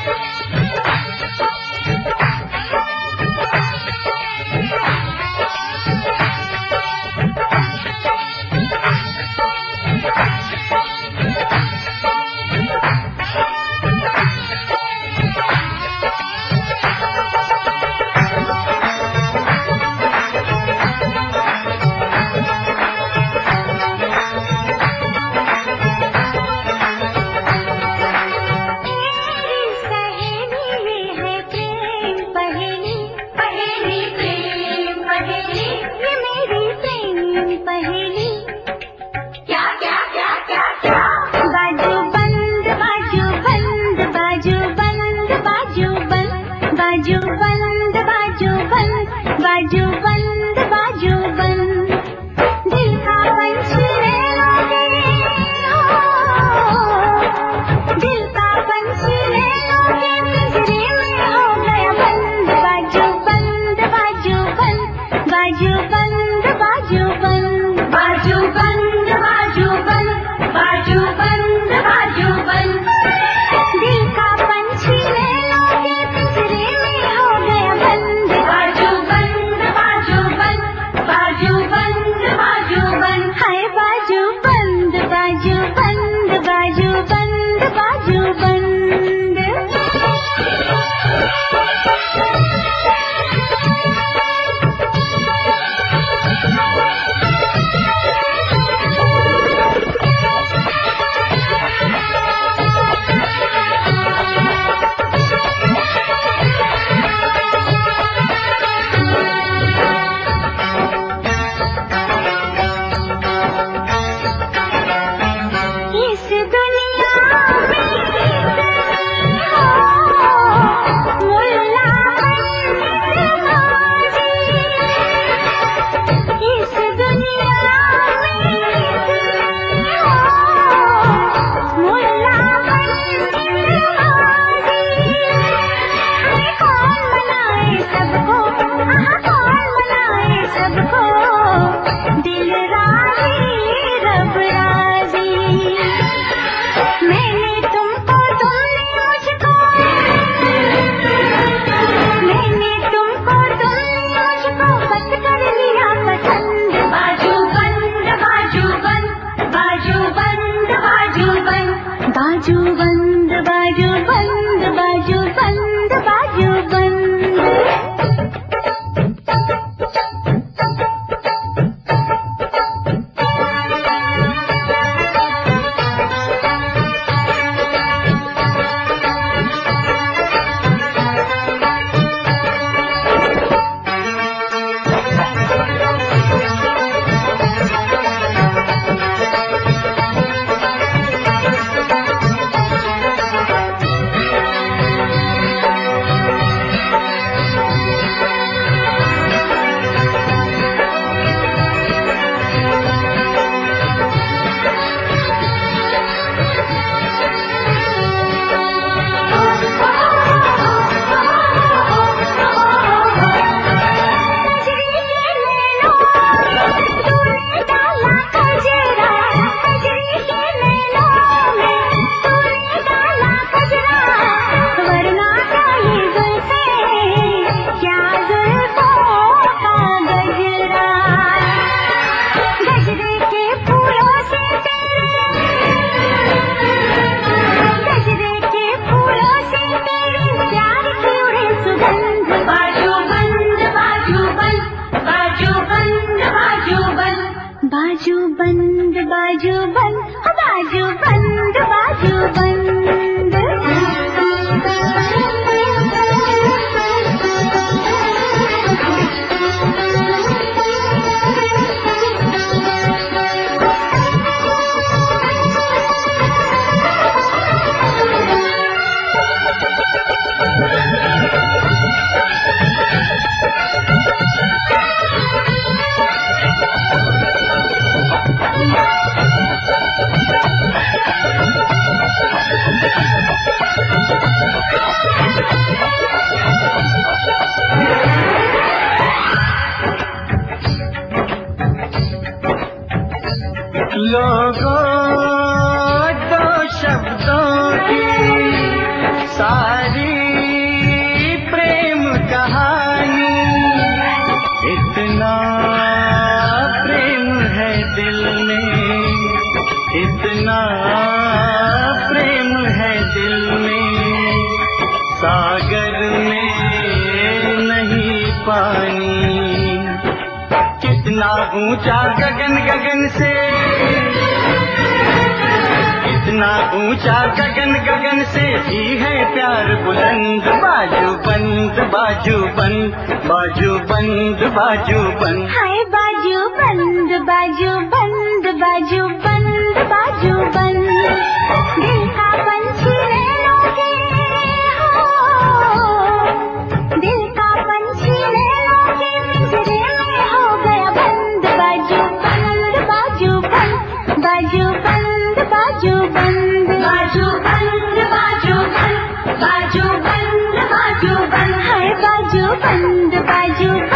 लोगों दो शब्दों की सारी सागर में नहीं पानी। कितना ऊंचा गगन गगन से, कितना ऊंचा गगन गगन से भी है प्यार बुलंद। बाजू बंद बाजू बंद, बाजू बंद बाजू बंद, हाय बाजू बंद बाजू बंद, बाजू बंद बाजू बंद। दिल का पंछी नैनों के हो, दिल का पंछी नैनों के पिंजरे में हो गया बंद। बाजू बंद बाजू बंद, बाजू बंद बाजू बंद, बाजू बंद बाजू बंद, बाजू बंद बाजू बंद, हाय बाजू बंद बाजू